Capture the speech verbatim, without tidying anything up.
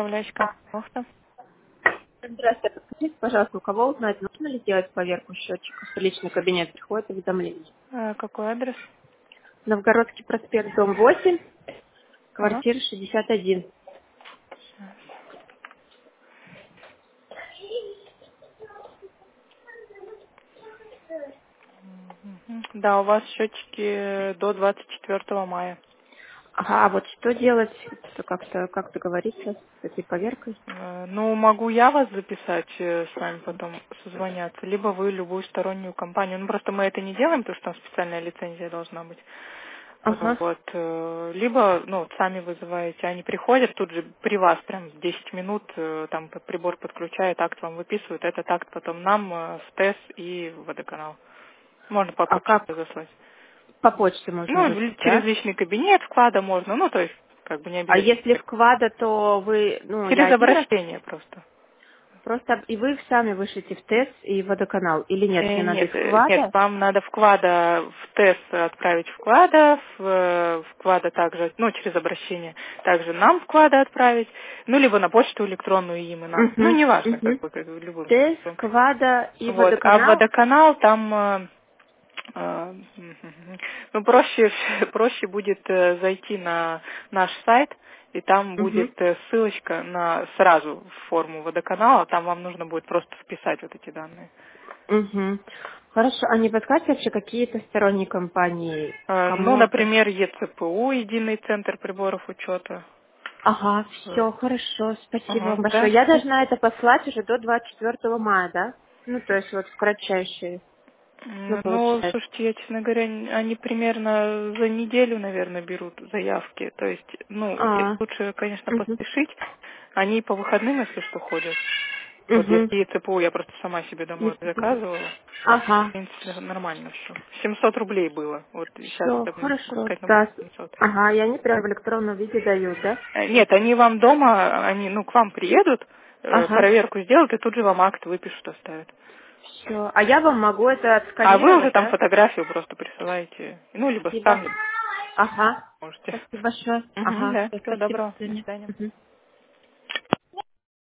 управляющий компания. Здравствуйте. Подскажите, пожалуйста, у кого узнать, нужно ли сделать поверку счетчика? В личный кабинет приходит уведомление. Э, Какой адрес? Новгородский проспект, дом восемь, Ага. квартира шестьдесят один. Мгм. Да, у вас счетчики до двадцать четвёртого мая. Ага, а вот что делать? Это как-то как договориться с этой поверкой? Э, Ну, могу я вас записать, э, с вами потом созвоняться, либо вы любую стороннюю компанию. Ну, просто мы это не делаем, потому что там специальная лицензия должна быть. Э, Ага. Вот. э, Либо, ну, вот сами вызываете, они приходят тут же при вас, прям в десять минут, э, там п- прибор подключает, акт вам выписывают, этот акт потом нам э, в ТЭС и в водоканал. Можно по А почте как заслать. по почте можно Ну, ли- выслать, через да? личный кабинет вклада можно, ну, то есть, как бы не А если обязательно. в квада, то вы, ну, я Через один раз обращение просто. просто, и вы их сами вышлите в ТЭС и водоканал, или нет, Э, мне надо Нет, их э, нет, вклада? вам надо вклада в ТЭС отправить вклада, в э, вклада также, ну, через обращение, также нам вклада отправить, ну, либо на почту электронную им и нам. Ну, Угу, неважно, как угу. бы, как бы любым ТЭС, способом. квада и Вот. А в водоканал? водоканал там э, э, ну, проще, проще будет э, зайти на наш сайт, и там Угу. будет э, ссылочка на сразу в форму водоканала, там вам нужно будет просто вписать вот эти данные. Угу. Хорошо. А не подскажете вообще какие-то сторонние компании? Э, Ну, Кому это? например, ЕЦПУ, Единый центр приборов учета. Ага, Э, все, хорошо. Спасибо Ага, вам большое. да. Я должна это послать уже до двадцать четвёртого мая, да? Ну, то есть вот в кратчайшие. Ну, М, Ну, получается. слушайте, я, честно говоря, н- они примерно за неделю, наверное, берут заявки. То есть, ну, э, А, лучше, конечно, угу. поспешить. Они по выходным, если что, ходят. Вот Угу. если ЕЦПУ я просто сама себе домой заказывала. Там, в Ага. принципе, нормально все. семьсот рублей было. Вот сейчас Все, это будет хорошо. какая-то будет Да. семьсот. Ага, и они прям в электронном виде дают, да? Э, Нет, они вам дома, они, ну, к вам приедут, э, Ага. проверку сделают и тут же вам акт выпишут, оставят. Все. А я вам могу это А вы уже отсканировать, там да? фотографию просто присылаете. Ну, либо Спасибо. скан, либо Ага. можете. Спасибо большое. Мгм, Ага. да, Всё, всего спасибо. доброго. До До свидания. свидания. Мгм.